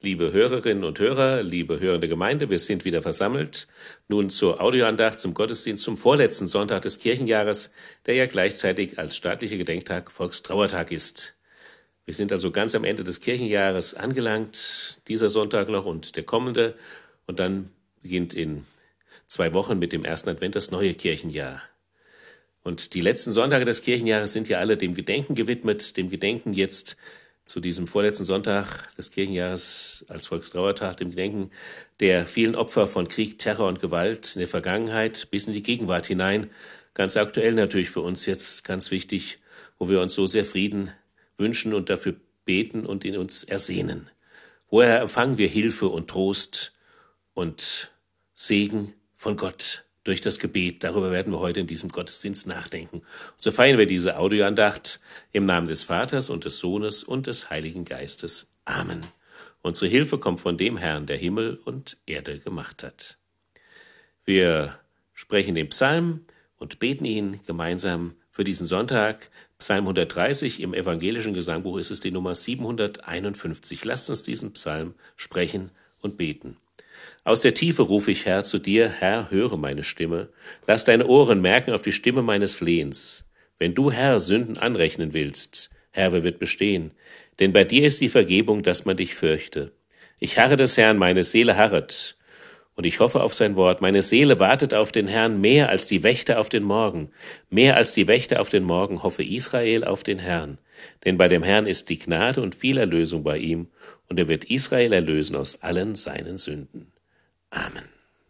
Liebe Hörerinnen und Hörer, liebe hörende Gemeinde, wir sind wieder versammelt. Nun zur Audioandacht, zum Gottesdienst, zum vorletzten Sonntag des Kirchenjahres, der ja gleichzeitig als staatlicher Gedenktag Volkstrauertag ist. Wir sind also ganz am Ende des Kirchenjahres angelangt, dieser Sonntag noch und der kommende. Und dann beginnt in 2 Wochen mit dem ersten Advent das neue Kirchenjahr. Und die letzten Sonntage des Kirchenjahres sind ja alle dem Gedenken gewidmet, dem Gedenken jetzt zu diesem vorletzten Sonntag des Kirchenjahres als Volkstrauertag, dem Gedenken der vielen Opfer von Krieg, Terror und Gewalt in der Vergangenheit bis in die Gegenwart hinein. Ganz aktuell natürlich für uns jetzt ganz wichtig, wo wir uns so sehr Frieden wünschen und dafür beten und in uns ersehnen. Woher empfangen wir Hilfe und Trost und Segen von Gott? Durch das Gebet. Darüber werden wir heute in diesem Gottesdienst nachdenken. Und so feiern wir diese Audioandacht im Namen des Vaters und des Sohnes und des Heiligen Geistes. Amen. Unsere Hilfe kommt von dem Herrn, der Himmel und Erde gemacht hat. Wir sprechen den Psalm und beten ihn gemeinsam für diesen Sonntag. Psalm 130, im evangelischen Gesangbuch ist es die Nummer 751. Lasst uns diesen Psalm sprechen und beten. Aus der Tiefe rufe ich, Herr, zu dir, Herr, höre meine Stimme. Lass deine Ohren merken auf die Stimme meines Flehens. Wenn du, Herr, Sünden anrechnen willst, Herr, wer wird bestehen? Denn bei dir ist die Vergebung, dass man dich fürchte. Ich harre des Herrn, meine Seele harret, und ich hoffe auf sein Wort. Meine Seele wartet auf den Herrn mehr als die Wächter auf den Morgen. Mehr als die Wächter auf den Morgen hoffe Israel auf den Herrn. Denn bei dem Herrn ist die Gnade und viel Erlösung bei ihm, und er wird Israel erlösen aus allen seinen Sünden. Amen.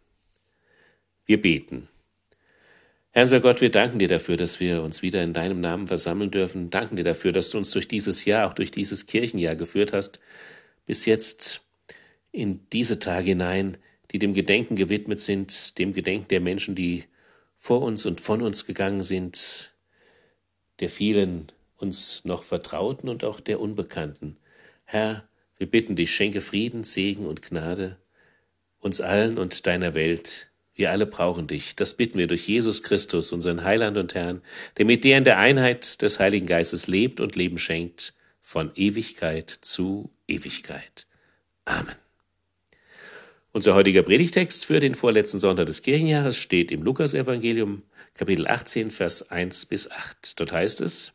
Wir beten. Herr unser Gott, wir danken dir dafür, dass wir uns wieder in deinem Namen versammeln dürfen. Danken dir dafür, dass du uns durch dieses Jahr, auch durch dieses Kirchenjahr geführt hast, bis jetzt in diese Tage hinein, die dem Gedenken gewidmet sind, dem Gedenken der Menschen, die vor uns und von uns gegangen sind, der vielen uns noch Vertrauten und auch der Unbekannten. Herr, wir bitten dich, schenke Frieden, Segen und Gnade uns allen und deiner Welt. Wir alle brauchen dich. Das bitten wir durch Jesus Christus, unseren Heiland und Herrn, der mit dir in der Einheit des Heiligen Geistes lebt und Leben schenkt, von Ewigkeit zu Ewigkeit. Amen. Unser heutiger Predigtext für den vorletzten Sonntag des Kirchenjahres steht im Lukasevangelium, Kapitel 18, Vers 1 bis 8. Dort heißt es: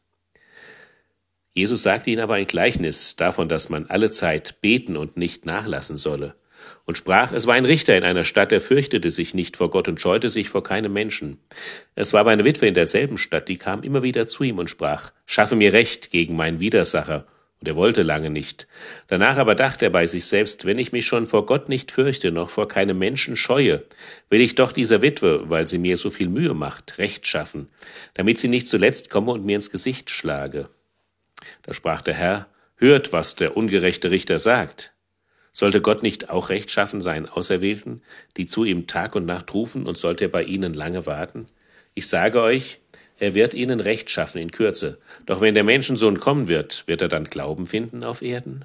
Jesus sagte ihnen aber ein Gleichnis davon, dass man alle Zeit beten und nicht nachlassen solle. Und sprach, es war ein Richter in einer Stadt, der fürchtete sich nicht vor Gott und scheute sich vor keinem Menschen. Es war aber eine Witwe in derselben Stadt, die kam immer wieder zu ihm und sprach, schaffe mir Recht gegen meinen Widersacher. Und er wollte lange nicht. Danach aber dachte er bei sich selbst, wenn ich mich schon vor Gott nicht fürchte, noch vor keinem Menschen scheue, will ich doch dieser Witwe, weil sie mir so viel Mühe macht, Recht schaffen, damit sie nicht zuletzt komme und mir ins Gesicht schlage. Da sprach der Herr, hört, was der ungerechte Richter sagt. Sollte Gott nicht auch Recht schaffen seinen Auserwählten, die zu ihm Tag und Nacht rufen, und sollte er bei ihnen lange warten? Ich sage euch, er wird ihnen Recht schaffen in Kürze. Doch wenn der Menschensohn kommen wird er dann Glauben finden auf Erden?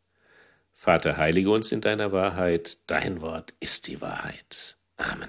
Vater, heilige uns in deiner Wahrheit. Dein Wort ist die Wahrheit. Amen.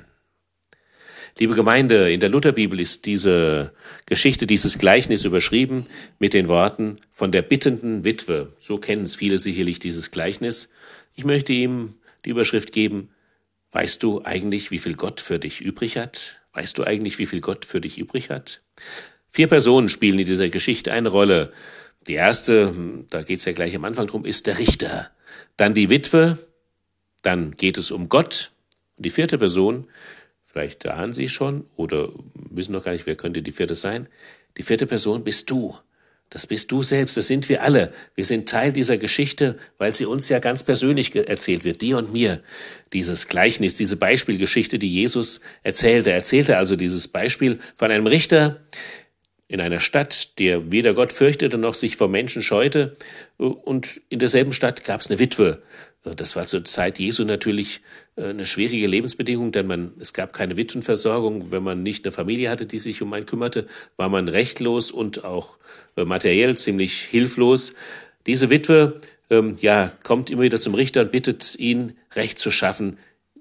Liebe Gemeinde, in der Lutherbibel ist diese Geschichte, dieses Gleichnis überschrieben mit den Worten von der bittenden Witwe. So kennen es viele sicherlich, dieses Gleichnis. Ich möchte ihm die Überschrift geben, weißt du eigentlich, wie viel Gott für dich übrig hat? Weißt du eigentlich, wie viel Gott für dich übrig hat? 4 Personen spielen in dieser Geschichte eine Rolle. Die erste, da geht es ja gleich am Anfang drum, ist der Richter. Dann die Witwe, dann geht es um Gott. Und die 4. Person, vielleicht ahnen Sie schon oder wissen noch gar nicht, wer könnte die 4. sein. Die 4. Person bist du. Das bist du selbst, das sind wir alle. Wir sind Teil dieser Geschichte, weil sie uns ja ganz persönlich erzählt wird, dir und mir. Dieses Gleichnis, diese Beispielgeschichte, die Jesus erzählte. Er erzählte also dieses Beispiel von einem Richter in einer Stadt, der weder Gott fürchtete noch sich vor Menschen scheute. Und in derselben Stadt gab es eine Witwe. Das war zur Zeit Jesu natürlich eine schwierige Lebensbedingung, denn es gab keine Witwenversorgung. Wenn man nicht eine Familie hatte, die sich um einen kümmerte, war man rechtlos und auch materiell ziemlich hilflos. Diese Witwe kommt immer wieder zum Richter und bittet ihn, Recht zu schaffen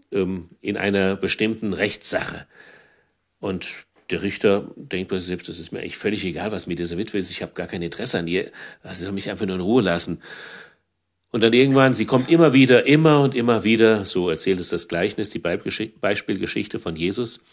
in einer bestimmten Rechtssache. Und der Richter denkt bei sich selbst, das ist mir eigentlich völlig egal, was mit dieser Witwe ist. Ich habe gar kein Interesse an ihr. Sie soll mich einfach nur in Ruhe lassen. Und dann irgendwann, sie kommt immer wieder, immer und immer wieder, so erzählt es das Gleichnis, die Beispielgeschichte von Jesus.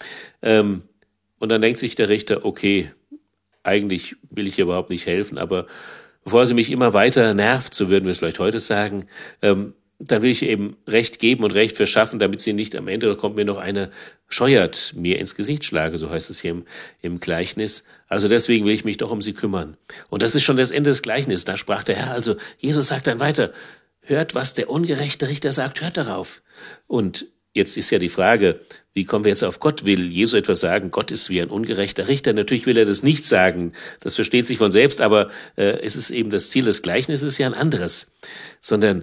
Und dann denkt sich der Richter, okay, eigentlich will ich ihr überhaupt nicht helfen, aber bevor sie mich immer weiter nervt, so würden wir es vielleicht heute sagen, dann will ich ihr eben Recht geben und Recht verschaffen, damit sie nicht am Ende, da kommt mir noch eine scheuert, mir ins Gesicht schlage, so heißt es hier im Gleichnis. Also deswegen will ich mich doch um sie kümmern. Und das ist schon das Ende des Gleichnisses. Da sprach der Herr, also Jesus sagt dann weiter, hört, was der ungerechte Richter sagt, hört darauf. Und jetzt ist ja die Frage, wie kommen wir jetzt auf Gott? Will Jesus etwas sagen, Gott ist wie ein ungerechter Richter? Natürlich will er das nicht sagen, das versteht sich von selbst, aber es ist eben das Ziel des Gleichnisses ja ein anderes, sondern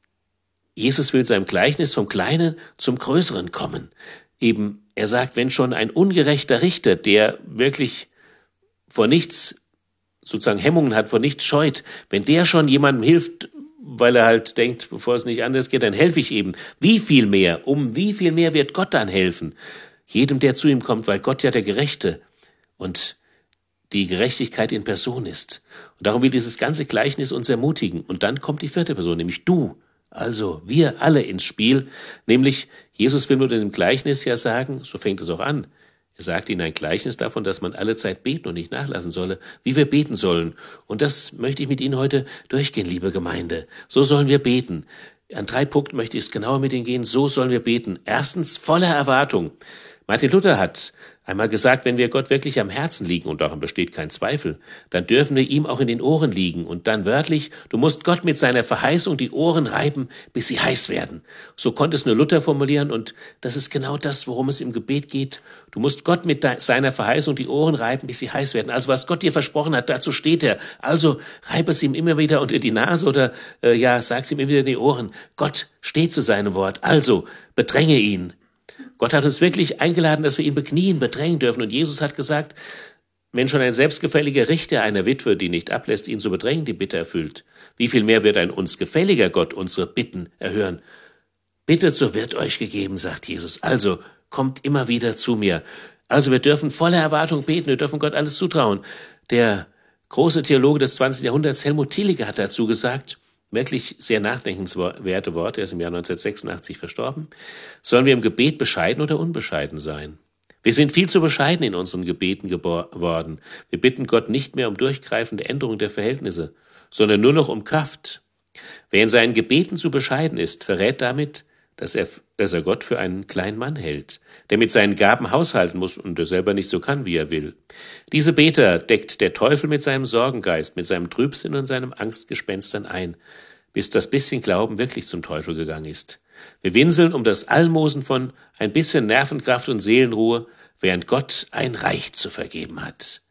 Jesus will in seinem Gleichnis vom Kleinen zum Größeren kommen. Eben, er sagt, wenn schon ein ungerechter Richter, der wirklich vor nichts, sozusagen Hemmungen hat, vor nichts scheut, wenn der schon jemandem hilft, weil er halt denkt, bevor es nicht anders geht, dann helfe ich eben. Wie viel mehr wird Gott dann helfen? Jedem, der zu ihm kommt, weil Gott ja der Gerechte und die Gerechtigkeit in Person ist. Und darum will dieses ganze Gleichnis uns ermutigen. Und dann kommt die vierte Person, nämlich du. Also wir alle ins Spiel, nämlich Jesus will mit dem Gleichnis ja sagen, so fängt es auch an, er sagt ihnen ein Gleichnis davon, dass man alle Zeit beten und nicht nachlassen solle, wie wir beten sollen. Und das möchte ich mit Ihnen heute durchgehen, liebe Gemeinde. So sollen wir beten. An 3 Punkten möchte ich es genauer mit Ihnen gehen. So sollen wir beten. Erstens, voller Erwartung. Martin Luther hat einmal gesagt, wenn wir Gott wirklich am Herzen liegen, und daran besteht kein Zweifel, dann dürfen wir ihm auch in den Ohren liegen. Und dann wörtlich, du musst Gott mit seiner Verheißung die Ohren reiben, bis sie heiß werden. So konnte es nur Luther formulieren, und das ist genau das, worum es im Gebet geht. Du musst Gott mit seiner Verheißung die Ohren reiben, bis sie heiß werden. Also was Gott dir versprochen hat, dazu steht er. Also reib es ihm immer wieder unter die Nase oder sag es ihm immer wieder in die Ohren. Gott steht zu seinem Wort. Also bedränge ihn. Gott hat uns wirklich eingeladen, dass wir ihn beknien, bedrängen dürfen. Und Jesus hat gesagt, wenn schon ein selbstgefälliger Richter einer Witwe, die nicht ablässt, ihn zu bedrängen, die Bitte erfüllt, wie viel mehr wird ein uns gefälliger Gott unsere Bitten erhören? Bittet, so wird euch gegeben, sagt Jesus. Also kommt immer wieder zu mir. Also wir dürfen voller Erwartung beten, wir dürfen Gott alles zutrauen. Der große Theologe des 20. Jahrhunderts, Helmut Thielicke, hat dazu gesagt, wirklich sehr nachdenkenswerte Worte, er ist im Jahr 1986 verstorben, sollen wir im Gebet bescheiden oder unbescheiden sein? Wir sind viel zu bescheiden in unseren Gebeten geworden. Wir bitten Gott nicht mehr um durchgreifende Änderung der Verhältnisse, sondern nur noch um Kraft. Wer in seinen Gebeten zu bescheiden ist, verrät damit, dass er Gott für einen kleinen Mann hält, der mit seinen Gaben haushalten muss und der selber nicht so kann, wie er will. Diese Beter deckt der Teufel mit seinem Sorgengeist, mit seinem Trübsinn und seinem Angstgespenstern ein, bis das bisschen Glauben wirklich zum Teufel gegangen ist. Wir winseln um das Almosen von ein bisschen Nervenkraft und Seelenruhe, während Gott ein Reich zu vergeben hat.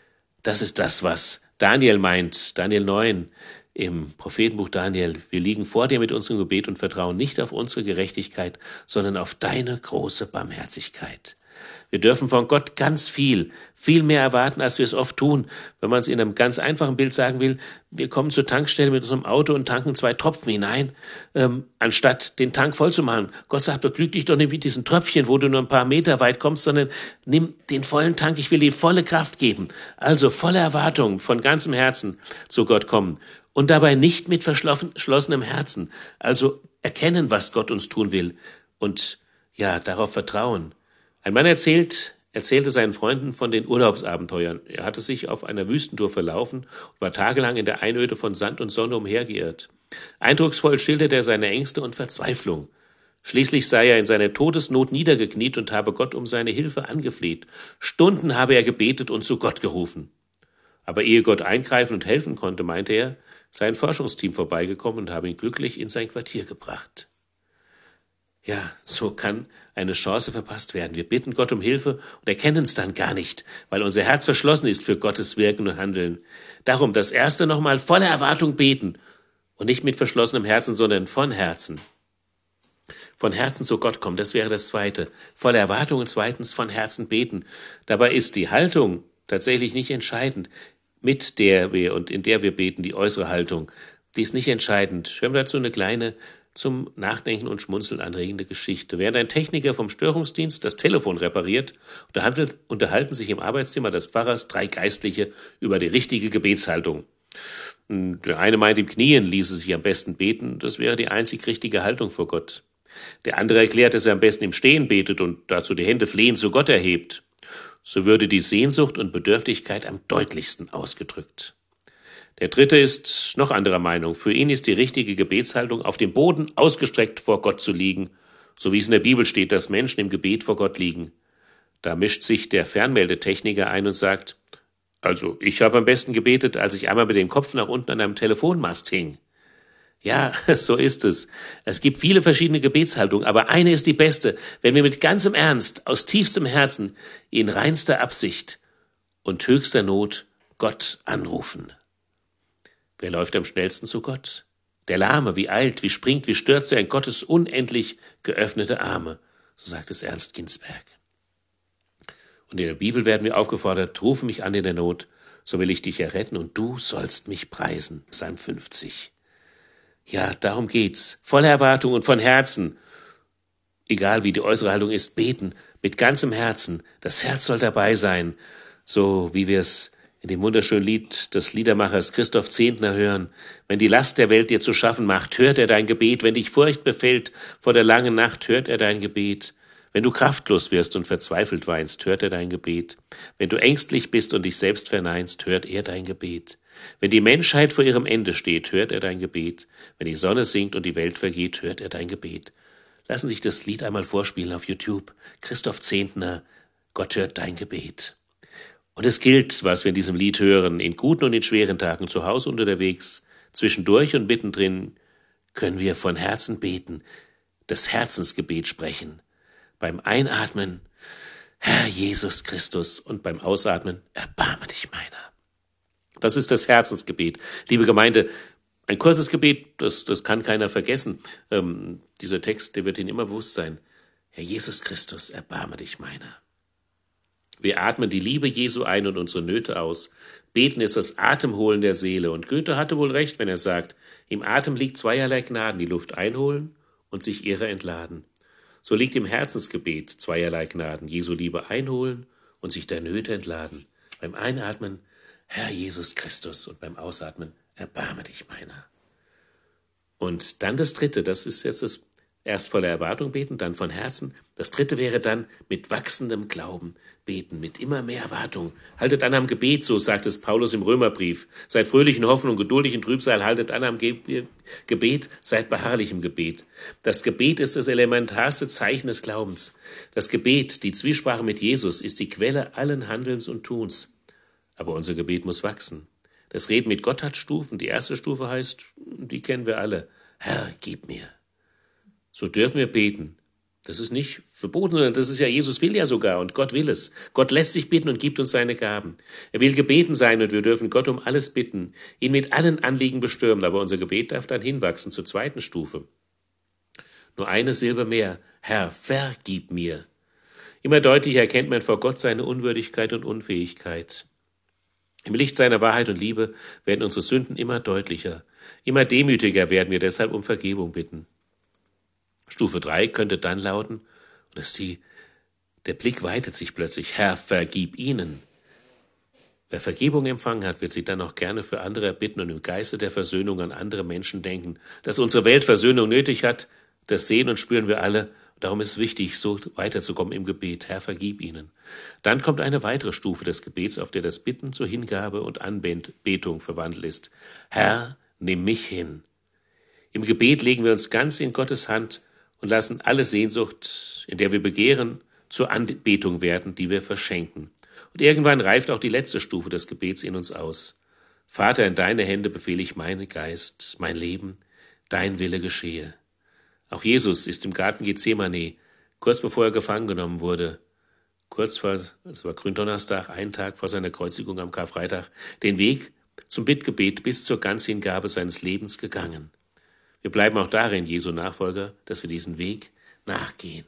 Das ist das, was Daniel meint, Daniel 9, im Prophetenbuch Daniel. Wir liegen vor dir mit unserem Gebet und vertrauen nicht auf unsere Gerechtigkeit, sondern auf deine große Barmherzigkeit. Wir dürfen von Gott ganz viel mehr erwarten, als wir es oft tun. Wenn man es in einem ganz einfachen Bild sagen will, wir kommen zur Tankstelle mit unserem Auto und tanken 2 Tropfen hinein, anstatt den Tank voll zu machen. Gott sagt, beglück dich doch nicht mit diesen Tröpfchen, wo du nur ein paar Meter weit kommst, sondern nimm den vollen Tank, ich will dir volle Kraft geben. Also volle Erwartung, von ganzem Herzen zu Gott kommen. Und dabei nicht mit verschlossenem Herzen. Also erkennen, was Gott uns tun will. Und ja, darauf vertrauen. Ein Mann erzählte seinen Freunden von den Urlaubsabenteuern. Er hatte sich auf einer Wüstentour verlaufen und war tagelang in der Einöde von Sand und Sonne umhergeirrt. Eindrucksvoll schilderte er seine Ängste und Verzweiflung. Schließlich sei er in seiner Todesnot niedergekniet und habe Gott um seine Hilfe angefleht. Stunden habe er gebetet und zu Gott gerufen. Aber ehe Gott eingreifen und helfen konnte, meinte er, sei ein Forschungsteam vorbeigekommen und habe ihn glücklich in sein Quartier gebracht. Ja, so kann eine Chance verpasst werden. Wir bitten Gott um Hilfe und erkennen es dann gar nicht, weil unser Herz verschlossen ist für Gottes Wirken und Handeln. Darum das Erste nochmal voller Erwartung beten und nicht mit verschlossenem Herzen, sondern von Herzen. Von Herzen zu Gott kommen, das wäre das Zweite. Voller Erwartung und zweitens von Herzen beten. Dabei ist die Haltung tatsächlich nicht entscheidend, mit der wir und in der wir beten, die äußere Haltung. Die ist nicht entscheidend. Hören wir dazu eine kleine, zum Nachdenken und Schmunzeln anregende Geschichte. Während ein Techniker vom Störungsdienst das Telefon repariert, unterhalten sich im Arbeitszimmer des Pfarrers 3 Geistliche über die richtige Gebetshaltung. Der eine meint, im Knien ließe sich am besten beten, das wäre die einzig richtige Haltung vor Gott. Der andere erklärt, dass er am besten im Stehen betet und dazu die Hände flehend zu Gott erhebt. So würde die Sehnsucht und Bedürftigkeit am deutlichsten ausgedrückt. Der dritte ist noch anderer Meinung. Für ihn ist die richtige Gebetshaltung, auf dem Boden ausgestreckt vor Gott zu liegen, so wie es in der Bibel steht, dass Menschen im Gebet vor Gott liegen. Da mischt sich der Fernmeldetechniker ein und sagt, also ich habe am besten gebetet, als ich einmal mit dem Kopf nach unten an einem Telefonmast hing. Ja, so ist es. Es gibt viele verschiedene Gebetshaltungen, aber eine ist die beste, wenn wir mit ganzem Ernst, aus tiefstem Herzen, in reinster Absicht und höchster Not Gott anrufen. Wer läuft am schnellsten zu Gott? Der Lahme, wie eilt, wie springt, wie stürzt er in Gottes unendlich geöffnete Arme, so sagt es Ernst Ginsberg. Und in der Bibel werden wir aufgefordert, rufe mich an in der Not, so will ich dich erretten und du sollst mich preisen, Psalm 50. Ja, darum geht's, voller Erwartung und von Herzen. Egal wie die äußere Haltung ist, beten, mit ganzem Herzen, das Herz soll dabei sein, so wie wir es in dem wunderschönen Lied des Liedermachers Christoph Zehntner hören. Wenn die Last der Welt dir zu schaffen macht, hört er dein Gebet. Wenn dich Furcht befällt vor der langen Nacht, hört er dein Gebet. Wenn du kraftlos wirst und verzweifelt weinst, hört er dein Gebet. Wenn du ängstlich bist und dich selbst verneinst, hört er dein Gebet. Wenn die Menschheit vor ihrem Ende steht, hört er dein Gebet. Wenn die Sonne sinkt und die Welt vergeht, hört er dein Gebet. Lassen Sie sich das Lied einmal vorspielen auf YouTube. Christoph Zehntner, Gott hört dein Gebet. Und es gilt, was wir in diesem Lied hören, in guten und in schweren Tagen, zu Hause und unterwegs, zwischendurch und mittendrin, können wir von Herzen beten, das Herzensgebet sprechen. Beim Einatmen, Herr Jesus Christus, und beim Ausatmen, erbarme dich meiner. Das ist das Herzensgebet. Liebe Gemeinde, ein kurzes Gebet, das kann keiner vergessen. Dieser Text, der wird Ihnen immer bewusst sein. Herr Jesus Christus, erbarme dich meiner. Wir atmen die Liebe Jesu ein und unsere Nöte aus. Beten ist das Atemholen der Seele. Und Goethe hatte wohl recht, wenn er sagt, im Atem liegt zweierlei Gnaden, die Luft einholen und sich ihrer entladen. So liegt im Herzensgebet zweierlei Gnaden, Jesu Liebe einholen und sich der Nöte entladen. Beim Einatmen, Herr Jesus Christus, und beim Ausatmen, erbarme dich meiner. Und dann das Dritte, das ist jetzt das erst voller Erwartung beten, dann von Herzen. Das Dritte wäre dann mit wachsendem Glauben beten, mit immer mehr Erwartung. Haltet an am Gebet, so sagt es Paulus im Römerbrief. Seid fröhlich in Hoffnung, geduldig in Trübsal, haltet an am Gebet, seid beharrlich im Gebet. Das Gebet ist das elementarste Zeichen des Glaubens. Das Gebet, die Zwiesprache mit Jesus, ist die Quelle allen Handelns und Tuns. Aber unser Gebet muss wachsen. Das Reden mit Gott hat Stufen. Die erste Stufe heißt, die kennen wir alle, Herr, gib mir. So dürfen wir beten. Das ist nicht verboten, sondern das ist ja, Jesus will ja sogar und Gott will es. Gott lässt sich bitten und gibt uns seine Gaben. Er will gebeten sein und wir dürfen Gott um alles bitten, ihn mit allen Anliegen bestürmen, aber unser Gebet darf dann hinwachsen zur zweiten Stufe. Nur eine Silbe mehr, Herr, vergib mir. Immer deutlicher erkennt man vor Gott seine Unwürdigkeit und Unfähigkeit. Im Licht seiner Wahrheit und Liebe werden unsere Sünden immer deutlicher. Immer demütiger werden wir deshalb um Vergebung bitten. Stufe 3 könnte dann lauten, und der Blick weitet sich plötzlich, Herr, vergib ihnen. Wer Vergebung empfangen hat, wird sich dann auch gerne für andere erbitten und im Geiste der Versöhnung an andere Menschen denken. Dass unsere Welt Versöhnung nötig hat, das sehen und spüren wir alle. Darum ist es wichtig, so weiterzukommen im Gebet. Herr, vergib ihnen. Dann kommt eine weitere Stufe des Gebets, auf der das Bitten zur Hingabe und Anbetung verwandelt ist. Herr, nimm mich hin. Im Gebet legen wir uns ganz in Gottes Hand und lassen alle Sehnsucht, in der wir begehren, zur Anbetung werden, die wir verschenken. Und irgendwann reift auch die letzte Stufe des Gebets in uns aus. Vater, in deine Hände befehle ich meinen Geist, mein Leben, dein Wille geschehe. Auch Jesus ist im Garten Gethsemane, kurz bevor er gefangen genommen wurde, das war Gründonnerstag, einen Tag vor seiner Kreuzigung am Karfreitag, den Weg zum Bittgebet bis zur Ganzhingabe seines Lebens gegangen. Wir bleiben auch darin Jesu Nachfolger, dass wir diesen Weg nachgehen.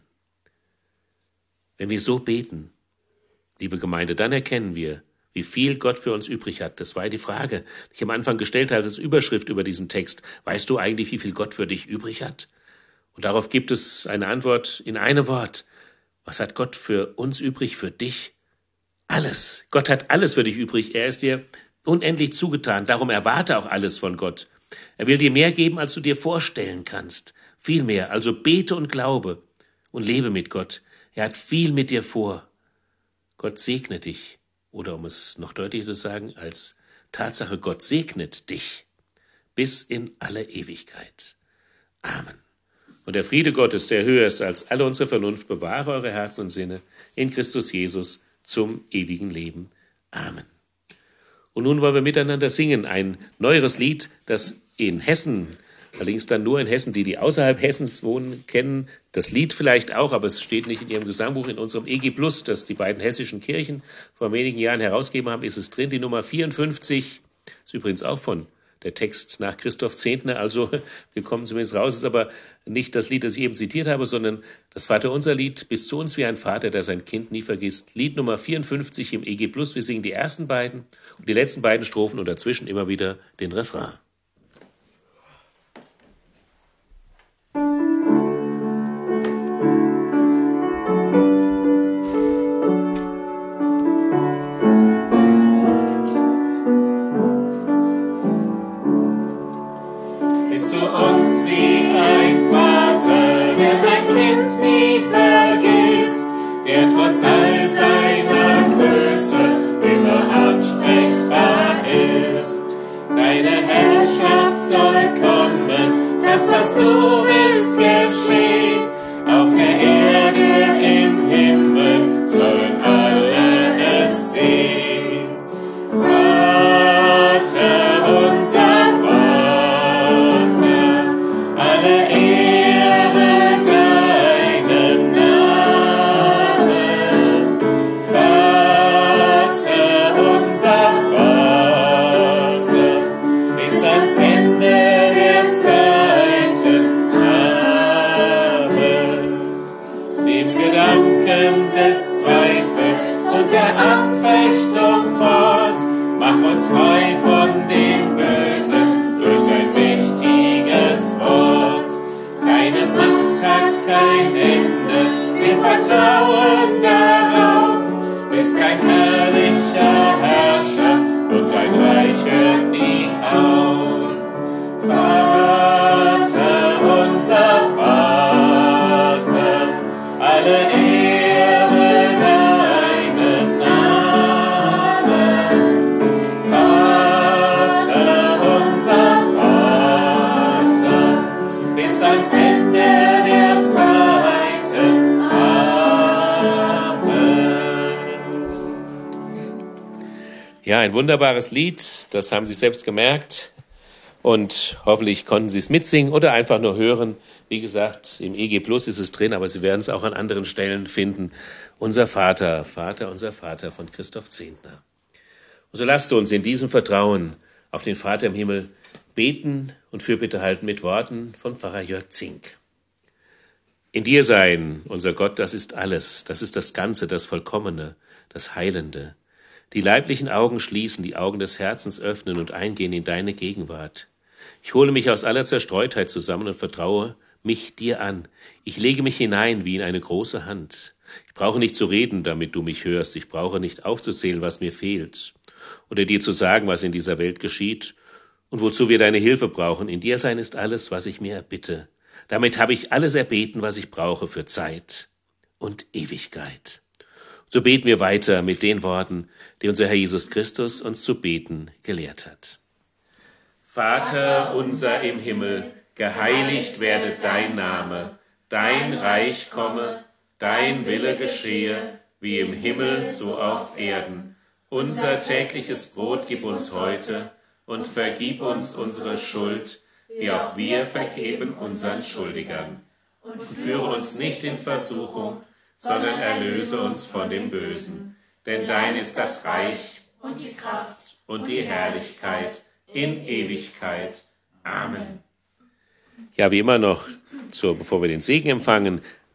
Wenn wir so beten, liebe Gemeinde, dann erkennen wir, wie viel Gott für uns übrig hat. Das war ja die Frage, die ich am Anfang gestellt habe als Überschrift über diesen Text. Weißt du eigentlich, wie viel Gott für dich übrig hat? Und darauf gibt es eine Antwort in einem Wort. Was hat Gott für uns übrig, für dich? Alles. Gott hat alles für dich übrig. Er ist dir unendlich zugetan. Darum erwarte auch alles von Gott. Er will dir mehr geben, als du dir vorstellen kannst. Viel mehr. Also bete und glaube und lebe mit Gott. Er hat viel mit dir vor. Gott segne dich. Oder um es noch deutlicher zu sagen, als Tatsache, Gott segnet dich bis in alle Ewigkeit. Amen. Und der Friede Gottes, der höher ist als alle unsere Vernunft, bewahre eure Herzen und Sinne in Christus Jesus zum ewigen Leben. Amen. Und nun wollen wir miteinander singen, ein neueres Lied, das in Hessen, allerdings dann nur in Hessen, die außerhalb Hessens wohnen, kennen das Lied vielleicht auch, aber es steht nicht in ihrem Gesangbuch. In unserem EG Plus, das die beiden hessischen Kirchen vor wenigen Jahren herausgegeben haben, ist es drin, die Nummer 54, ist übrigens auch von der Text nach Christoph Zehntner, also wir kommen zumindest raus, ist aber nicht das Lied, das ich eben zitiert habe, sondern das Vaterunser-Lied, bis zu uns wie ein Vater, der sein Kind nie vergisst. Lied Nummer 54 im EG Plus, wir singen die ersten beiden und die letzten beiden Strophen und dazwischen immer wieder den Refrain. Trotz all seiner Größe immer ansprechbar ist. Deine Herrschaft soll kommen, das, was du willst, geschehen. Auf der Erde, im Himmel sollen alle es sehen. Vater unser Vater, alle Ehre deinem Namen. Vater unser Vater, bis ans Ende der Zeiten. Amen. Dem Gedanken des Zweifels und der Anfechtung fort, mach uns frei von dem Bösen durch dein mächtiges Wort. Deine Macht hat kein Ende, wir vertrauen darauf. Bist ein herrlicher Herrscher und dein Reich hört nie auf. Vater unser Vater, alle Ehre deinem Namen. Vater unser Vater, bis ans Ende der Zeiten. Amen. Ja, ein wunderbares Lied, das haben Sie selbst gemerkt und hoffentlich konnten Sie es mitsingen oder einfach nur hören. Wie gesagt, im EG Plus ist es drin, aber Sie werden es auch an anderen Stellen finden. Unser Vater, Vater, unser Vater von Christoph Zehntner. Und so lasst uns in diesem Vertrauen auf den Vater im Himmel beten und Fürbitte halten mit Worten von Pfarrer Jörg Zink. In dir sein, unser Gott, das ist alles, das ist das Ganze, das Vollkommene, das Heilende. Die leiblichen Augen schließen, die Augen des Herzens öffnen und eingehen in deine Gegenwart. Ich hole mich aus aller Zerstreutheit zusammen und vertraue mich dir an. Ich lege mich hinein wie in eine große Hand. Ich brauche nicht zu reden, damit du mich hörst. Ich brauche nicht aufzuzählen, was mir fehlt. Oder dir zu sagen, was in dieser Welt geschieht und wozu wir deine Hilfe brauchen. In dir sein ist alles, was ich mir erbitte. Damit habe ich alles erbeten, was ich brauche für Zeit und Ewigkeit. So beten wir weiter mit den Worten, die unser Herr Jesus Christus uns zu beten gelehrt hat. Vater unser im Himmel, geheiligt werde dein Name, dein Reich komme, dein Wille geschehe, wie im Himmel so auf Erden. Unser tägliches Brot gib uns heute und vergib uns unsere Schuld, wie auch wir vergeben unseren Schuldigern. Und führe uns nicht in Versuchung, sondern erlöse uns von dem Bösen. Denn dein ist das Reich und die Kraft und die Herrlichkeit in Ewigkeit. Amen. Ja, wie immer noch, bevor wir den Segen empfangen,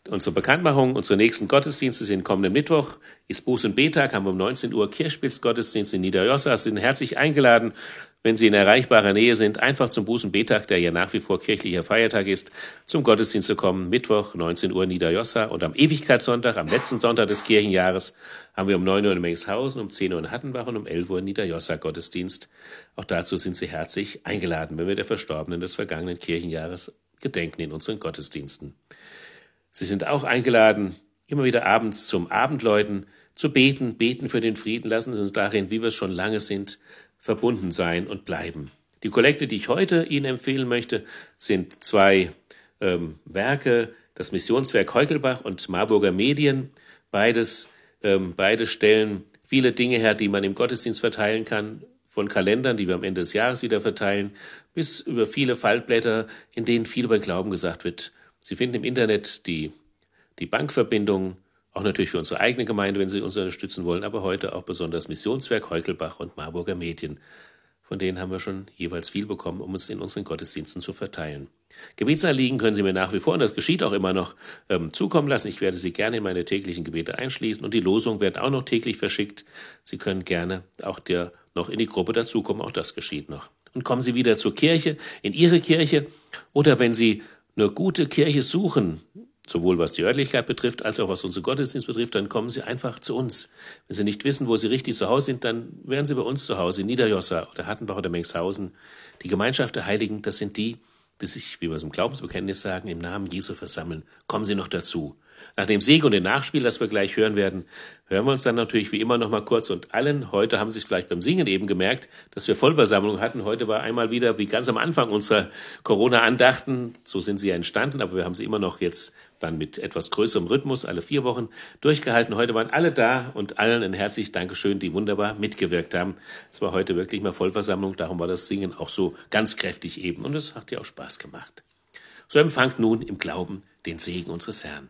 Unsere Bekanntmachung, unsere nächsten Gottesdienste sind kommenden Mittwoch, ist Buß- und Betag, haben wir um 19 Uhr Kirchspielsgottesdienst in Niederjossa. Sie sind herzlich eingeladen, wenn Sie in erreichbarer Nähe sind, einfach zum Buß- und Betag, der ja nach wie vor kirchlicher Feiertag ist, zum Gottesdienst zu kommen. Mittwoch, 19 Uhr Niederjossa und am Ewigkeitssonntag, am letzten Sonntag des Kirchenjahres, haben wir um 9 Uhr in Mengshausen, um 10 Uhr in Hattenbach und um 11 Uhr in Niederjossa Gottesdienst. Auch dazu sind Sie herzlich eingeladen, wenn wir der Verstorbenen des vergangenen Kirchenjahres gedenken in unseren Gottesdiensten. Sie sind auch eingeladen, immer wieder abends zum Abendläuten zu beten für den Frieden. Lassen Sie uns darin, wie wir es schon lange sind, verbunden sein und bleiben. Die Kollekte, die ich heute Ihnen empfehlen möchte, sind 2 Werke, das Missionswerk Heukelbach und Marburger Medien. Beide stellen viele Dinge her, die man im Gottesdienst verteilen kann, von Kalendern, die wir am Ende des Jahres wieder verteilen, bis über viele Faltblätter, in denen viel über Glauben gesagt wird. Sie finden im Internet die Bankverbindungen, auch natürlich für unsere eigene Gemeinde, wenn Sie uns unterstützen wollen, aber heute auch besonders Missionswerk Heukelbach und Marburger Medien. Von denen haben wir schon jeweils viel bekommen, um es in unseren Gottesdiensten zu verteilen. Gebetsanliegen können Sie mir nach wie vor, und das geschieht auch immer noch, zukommen lassen. Ich werde Sie gerne in meine täglichen Gebete einschließen und die Losung wird auch noch täglich verschickt. Sie können gerne auch noch in die Gruppe dazukommen, auch das geschieht noch. Und kommen Sie wieder zur Kirche, in Ihre Kirche, oder wenn Sie eine gute Kirche suchen, sowohl was die Örtlichkeit betrifft, als auch was unsere Gottesdienst betrifft, dann kommen Sie einfach zu uns. Wenn Sie nicht wissen, wo Sie richtig zu Hause sind, dann wären Sie bei uns zu Hause, in Niederjossa oder Hattenbach oder Mengshausen. Die Gemeinschaft der Heiligen, das sind die sich, wie wir es im Glaubensbekenntnis sagen, im Namen Jesu versammeln. Kommen Sie noch dazu. Nach dem Segen und dem Nachspiel, das wir gleich hören werden, hören wir uns dann natürlich wie immer noch mal kurz und allen. Heute haben Sie es vielleicht beim Singen eben gemerkt, dass wir Vollversammlung hatten. Heute war einmal wieder, wie ganz am Anfang unserer Corona-Andachten, so sind sie ja entstanden, aber wir haben sie immer noch jetzt dann mit etwas größerem Rhythmus alle 4 Wochen durchgehalten. Heute waren alle da und allen ein herzliches Dankeschön, die wunderbar mitgewirkt haben. Es war heute wirklich mal Vollversammlung, darum war das Singen auch so ganz kräftig eben und es hat ja auch Spaß gemacht. So empfangt nun im Glauben den Segen unseres Herrn.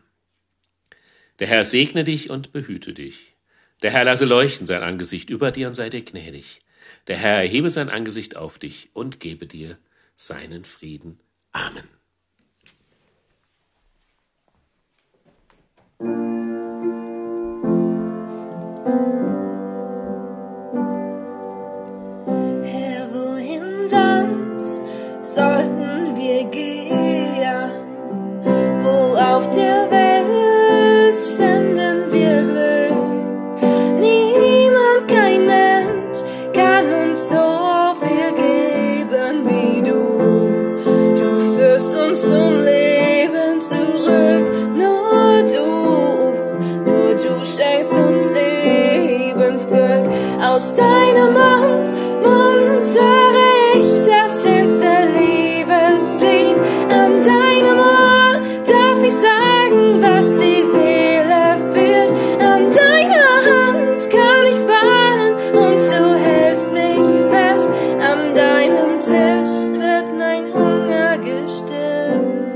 Der Herr segne dich und behüte dich. Der Herr lasse leuchten sein Angesicht über dir und sei dir gnädig. Der Herr erhebe sein Angesicht auf dich und gebe dir seinen Frieden. Amen. Herr, wohin sonst sollten wir gehen, wo auf der Welt finden wir Glück. Niemand, kein Mensch kann uns so viel geben wie du. Du führst uns zum Leben zurück. Nur du schenkst uns Lebensglück. Aus deinem Mund höre ich das schönste Liebeslied. An deinem Ohr darf ich sagen, was die Seele fühlt. An deiner Hand kann ich fallen und du hältst mich fest. An deinem Tisch wird mein Hunger gestillt.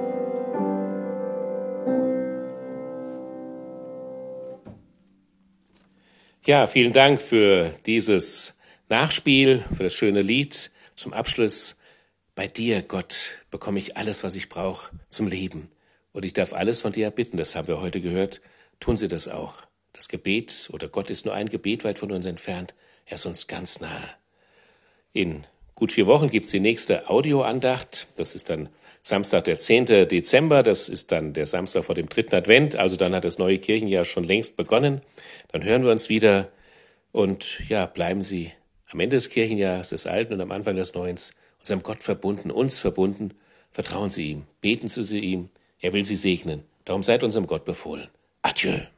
Ja, vielen Dank für dieses Nachspiel, für das schöne Lied. Zum Abschluss: Bei dir, Gott, bekomme ich alles, was ich brauche zum Leben. Und ich darf alles von dir erbitten. Das haben wir heute gehört. Tun Sie das auch. Das Gebet oder Gott ist nur ein Gebet weit von uns entfernt. Er ist uns ganz nahe. In gut 4 Wochen gibt es die nächste Audioandacht. Das ist dann Samstag, der 10. Dezember. Das ist dann der Samstag vor dem 3. Advent. Also dann hat das neue Kirchenjahr schon längst begonnen. Dann hören wir uns wieder. Und ja, bleiben Sie am Ende des Kirchenjahres des Alten und am Anfang des Neuen unserem Gott verbunden, uns verbunden. Vertrauen Sie ihm, beten Sie ihm. Er will Sie segnen. Darum seid unserem Gott befohlen. Adieu.